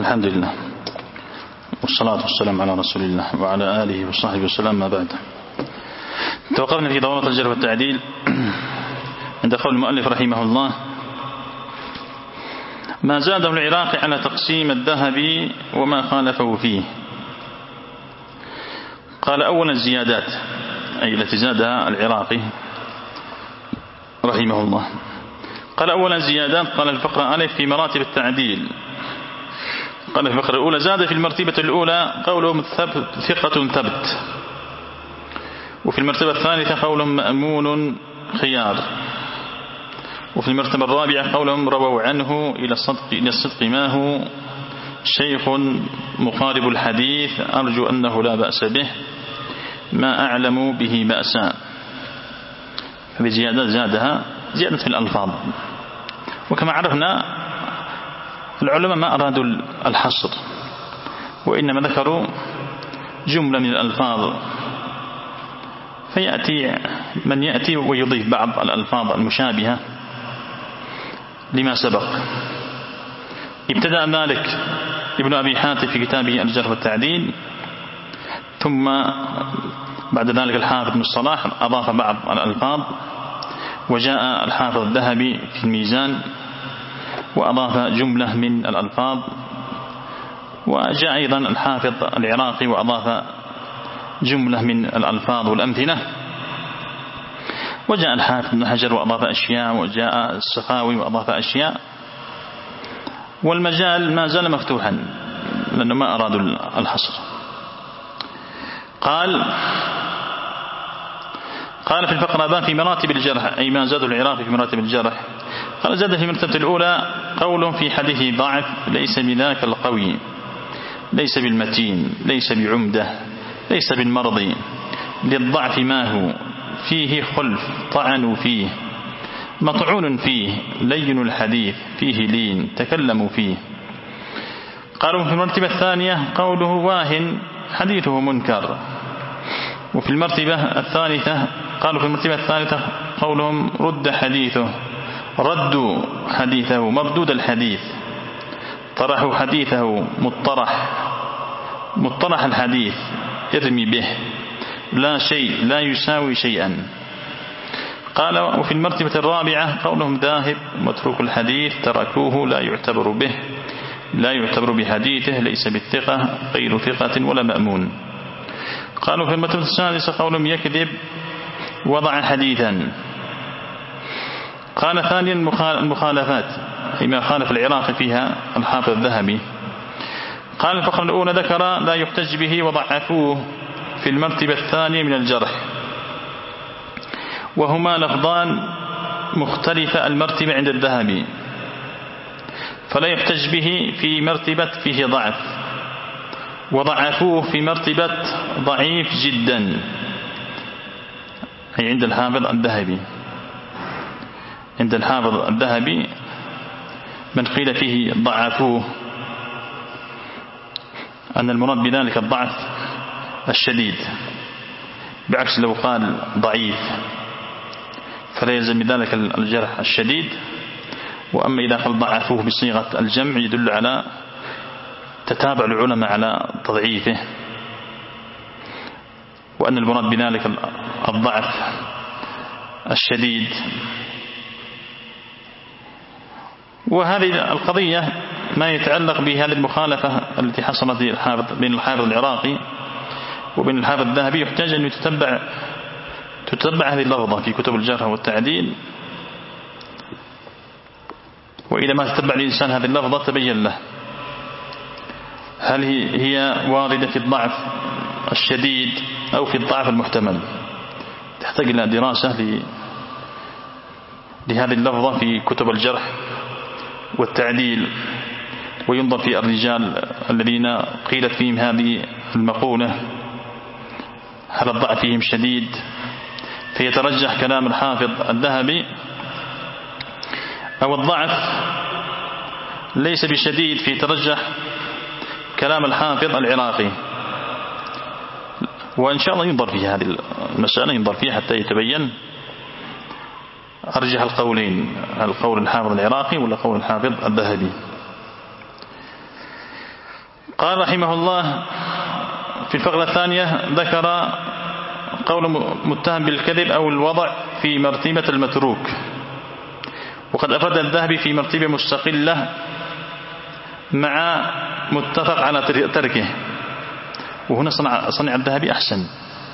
الحمد لله والصلاة والسلام على رسول الله وعلى آله وصحبه وسلم. ما بعد، توقفنا في ضوابط الجرح والتعديل عند قول المؤلف رحمه الله: ما زاده العراقي على تقسيم الذهبي وما خالفه فيه. قال: أولا الزيادات، أي التي زادها العراقي رحمه الله. قال: أولا زيادات. قال الفقرة ألف: في مراتب التعديل. قال في الفقرة الأولى: زاد في المرتبة الأولى قولهم ثقة ثبت، وفي المرتبة الثالثة قولهم مأمون خيار، وفي المرتبة الرابعة قولهم رووا عنه إلى الصدق ما هو شيخ مقارب الحديث أرجو أنه لا بأس به ما أعلم به بأسا. هذه زيادة زادها زيادة في الألفاظ، وكما عرفنا العلماء ما أرادوا الحصر، وإنما ذكروا جملة من الألفاظ، فيأتي من يأتي ويضيف بعض الألفاظ المشابهة لما سبق. ابتدأ ذلك ابن أبي حاتم في كتابه الجرح والتعديل، ثم بعد ذلك الحافظ بن الصلاح أضاف بعض الألفاظ، وجاء الحافظ الذهبي في الميزان وأضاف جملة من الألفاظ، وجاء أيضا الحافظ العراقي وأضاف جملة من الألفاظ والأمثلة، وجاء الحافظ بن حجر وأضاف أشياء، وجاء السخاوي وأضاف أشياء، والمجال ما زال مفتوحا لأنه ما أرادوا الحصر. قال في الفقرة ذا: في مراتب الجرح، أي ما زاد العراقي في مراتب الجرح. قال: زاد في المرتبة الأولى قول في حديث ضعف ليس بذاك القوي، ليس بالمتين، ليس بعمدة، ليس بالمرضي، للضعف ما هو فيه خلف، طعنوا فيه، مطعون فيه، لين الحديث، فيه لين، تكلموا فيه. قالوا في المرتبة الثانية قوله واهن حديثه منكر. وفي المرتبة الثالثة قالوا في المرتبة الثالثة قولهم رد حديثه، ردوا حديثه، مردود الحديث، طرحوا حديثه، مطرح الحديث، ارمي به، لا شيء، لا يساوي شيئا. قال: وفي المرتبة الرابعة قولهم ذاهب، متروك الحديث، تركوه، لا يعتبر به، لا يعتبر بحديثه، ليس بالثقة، غير ثقة ولا مأمون. قالوا في المرتبة السادسة قولهم يكذب، وضع حديثا. قال: ثانيا المخالفات، أي ما خالف العراقي فيها الحافظ الذهبي. قال: الفقرة الأولى ذكر لا يحتج به وضعفوه في المرتبة الثانية من الجرح، وهما لفظان مختلفة المرتبة عند الذهبي، فلا يحتج به في مرتبة فيه ضعف، وضعفوه في مرتبة ضعيف جدا، أي عند الحافظ الذهبي. عند الحافظ الذهبي من قيل فيه ضعفوه أن المراد بذلك الضعف الشديد، بعكس لو قال ضعيف فلا يلزم بذلك الجرح الشديد. وأما إذا قال ضعفوه بصيغة الجمع يدل على تتابع العلماء على تضعيفه، وأن المراد بذلك الضعف الشديد. وهذه القضية ما يتعلق بهذه المخالفة التي حصلت بين الحافظ العراقي وبين الحافظ الذهبي، يحتاج أن تتبع هذه اللفظة في كتب الجرح والتعديل، وإذا ما تتبع الإنسان هذه اللفظة تبين له هل هي واردة في الضعف الشديد أو في الضعف المحتمل. تحتاج إلى دراسة لهذه اللفظة في كتب الجرح والتعديل، وينظر في الرجال الذين قيلت فيهم هذه المقولة هل الضعف فيهم شديد، فيترجح كلام الحافظ الذهبي، أو الضعف ليس بشديد فيترجح كلام الحافظ العراقي. وإن شاء الله ينظر في هذه المسألة، ينظر فيها حتى يتبين أرجح القولين، القول الحافظ العراقي ولا قول الحافظ الذهبي. قال رحمه الله في الفقرة الثانية ذكر قول متهم بالكذب أو الوضع في مرتبة المتروك، وقد أفرد الذهبي في مرتبة مستقلة مع متفق على تركه. وهنا صنع الذهبي أحسن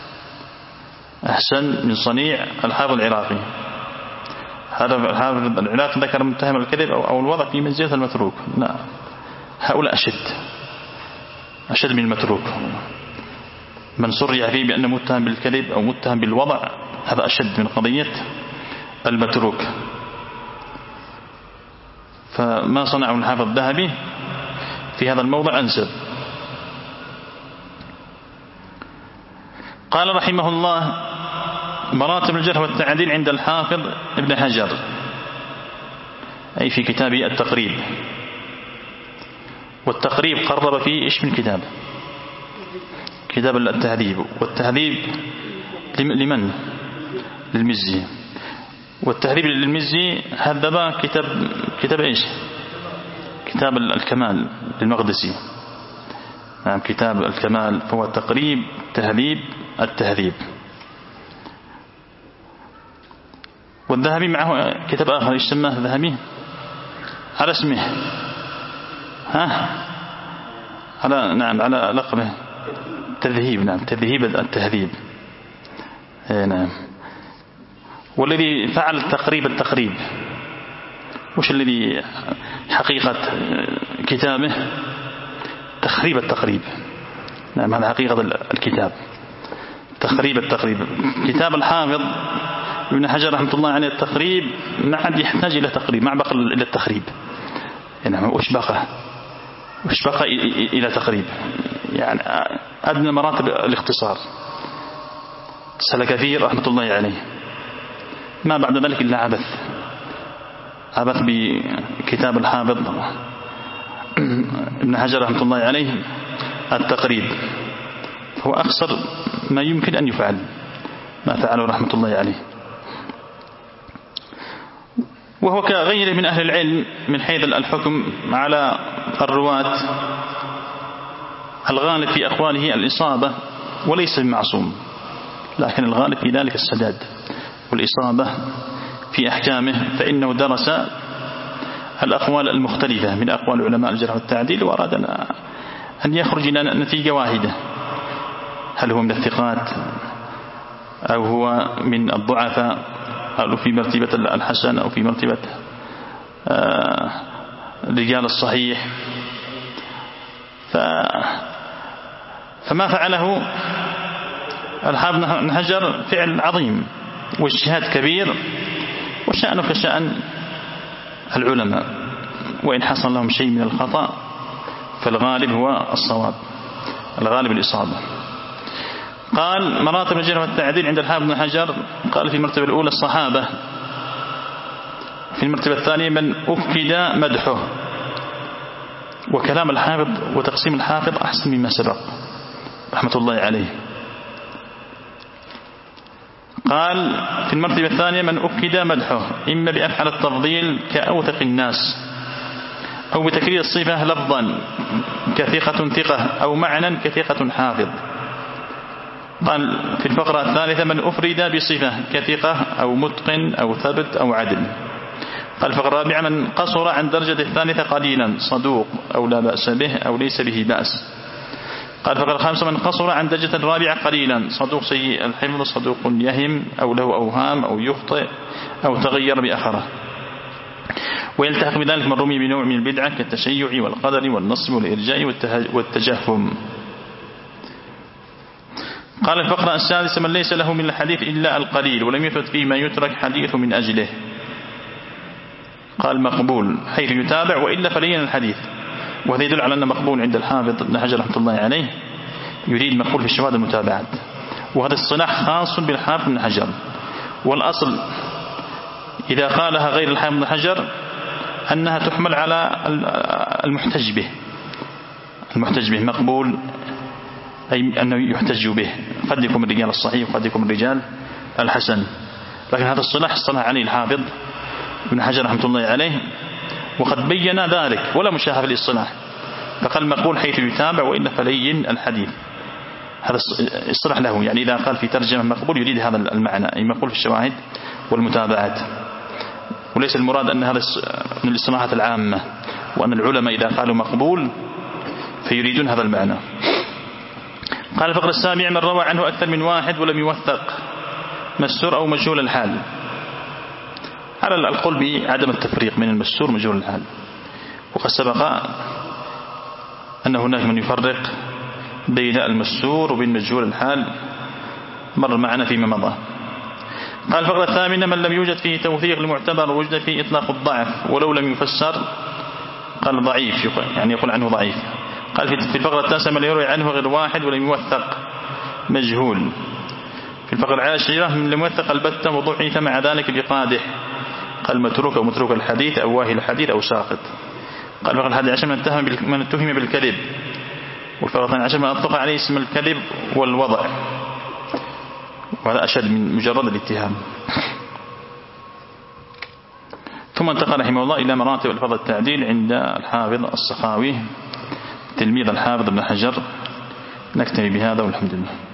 من صنيع الحافظ العراقي. هذا الحافظ العراقي ذكر متهم الكذب أو الوضع في منزلة المتروك. لا، هؤلاء أشد من المتروك. من صرح فيه بأنه متهم بالكذب أو متهم بالوضع هذا أشد من قضية المتروك. فما صنعه الحافظ الذهبي في هذا الموضع أنسب. قال رحمه الله مراتب الجرح والتعديل عند الحافظ ابن حجر، أي في كتابه التقريب. والتقريب قرب فيه إيش من كتاب التهذيب. والتهذيب لمن؟ للمزي. والتهذيب للمزي هذب كتاب إيش؟ كتاب الكمال للمقدسي. نعم، كتاب الكمال، فهو تقريب تهذيب التهذيب. والذهبي معه كتاب آخر يسمى الذهبي على اسمه، على لقبه تذهيب. نعم، تذهيب التهذيب. نعم. والذي فعل التقريب وش الذي حقيقة كتابه؟ تخريب التقريب. نعم، هذا حقيقة الكتاب، تخريب التقريب. كتاب الحافظ ابن حجر رحمة الله عليه التقريب ما عاد يحتاج إلى تقريب، ما بقى إلى التخريب. نعم، وش بقى إلى تقريب؟ يعني أدنى مراتب الاختصار سلك فيه رحمة الله عليه. ما بعد ذلك إلا عبث بكتاب الحافظ ابن حجر رحمة الله عليه التقريب. هو أقصر ما يمكن أن يفعل ما فعله رحمة الله عليه. وهو كغيره من أهل العلم من حيث الحكم على الرواة، الغالب في أقواله الإصابة وليس بمعصوم، لكن الغالب في ذلك السداد والإصابة في أحكامه، فإنه درس الأقوال المختلفة من أقوال علماء الجرح والتعديل وأراد أن يخرج إلى نتيجة واحدة، هل هو من الثقات أو هو من الضعفاء أو في مرتبة الحسن أو في مرتبة الرجال الصحيح. فما فعله الحافظ ابن حجر فعل عظيم واجتهاد كبير، وشأنه كشأن العلماء، وإن حصل لهم شيء من الخطأ فالغالب هو الصواب، الغالب الإصابة. قال مراتب الجرح والتعديل عند الحافظ ابن حجر، قال في المرتبة الأولى الصحابة، في المرتبة الثانية من أكد مدحه. وكلام الحافظ وتقسيم الحافظ أحسن مما سبق رحمة الله عليه. قال في المرتبة الثانية من أكد مدحه إما بأفعل التفضيل كأوثق الناس، أو بتكرير الصفة لفظا كثقة ثقة، أو معنى كثقة حافظ. قال في الفقرة الثالثة من أفرد بصفة كثقة أو متقن أو ثبت أو عدل. قال الفقرة الرابعة من قصر عن درجة الثالثة قليلا صدوق أو لا بأس به أو ليس به بأس. قال الفقرة الخامسة من قصر عن درجة الرابعة قليلا صدوق سيء الحفظ صدوق يهم أو له أوهام أو يخطئ أو تغير بآخره. ويلتحق بذلك من رمي بنوع من البدعة كالتشيع والقدر والنصب والإرجاء والتجهم. قال الفقرة السادسة من ليس له من الحديث إلا القليل ولم يثبت فيه ما يترك حديث من أجله. قال مقبول حيث يتابع وإلا فلين الحديث. وهذا يدل على أن مقبول عند الحافظ ابن حجر رحمة الله عليه يريد مقبول في الشواهد المتابعات، وهذا الصلاح خاص بالحافظ ابن حجر. والأصل إذا قالها غير الحافظ ابن حجر أنها تحمل على المحتج به مقبول، أي أنه يحتج به، قد يكون الرجال الصحيح وقد يكون الرجال الحسن. لكن هذا الصلاح اصطلح عليه الحافظ ابن حجر رحمة الله عليه، وقد بين ذلك ولا مشاهد في الاصطلاح، فقال مقبول حيث يتابع وإلا فلين الحديث. هذا اصطلح له، يعني إذا قال في ترجمة مقبول يريد هذا المعنى، أي مقبول في الشواهد والمتابعات، وليس المراد أن هذا من الاصطلاحات العامة، وأن العلماء إذا قالوا مقبول فيريدون هذا المعنى. قال الفقرة السابعة: من روى عنه أكثر من واحد ولم يوثق مستور أو مجهول الحال. على القول بعدم التفريق من المستور مجهول الحال، وقد سبق أن هناك من يفرق بين المستور وبين مجهول الحال، مر معنا فيما مضى. قال الفقرة الثامنة: من لم يوجد فيه توثيق المعتبر ووجد فيه إطلاق الضعف ولو لم يفسر، قال ضعيف، يعني يقول عنه ضعيف. قال في الفقرة التاسعة: من يروي عنه غير واحد ولم يوثق مجهول. في الفقرة العاشرة: من لم يوثق البتة وضعيف مع ذلك بقادح، قال متروك أو متروك الحديث أو واهي الحديث أو ساقط. قال الفقرة الحادية عشر: من اتهم بالكذب. والفقرة الثانية عشر: من أطلق عليه اسم الكذب والوضع، وهذا أشد من مجرد الاتهام. ثم انتقل رحمه الله إلى مراتب الفظ التعديل عند الحافظ السخاوي تلميذ الحافظ ابن حجر. نكتفي بهذا والحمد لله.